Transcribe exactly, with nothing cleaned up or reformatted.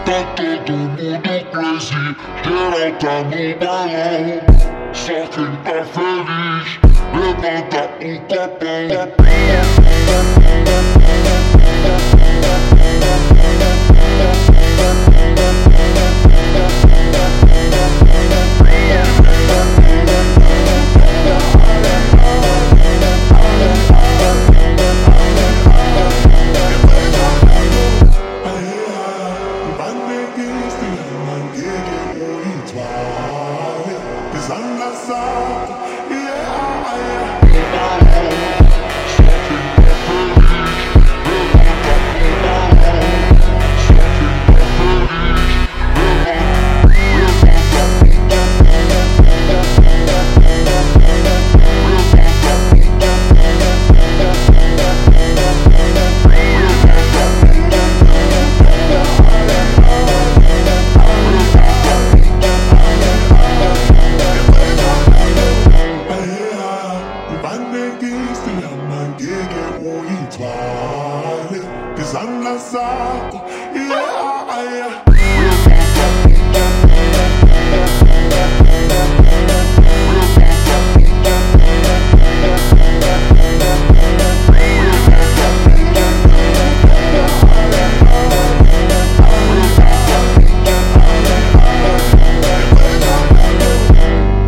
Tá todo mundo crazy, geral tá no balão. Só quem tá feliz, levanta um copão. Cause I'm not sorry, yeah, yeah.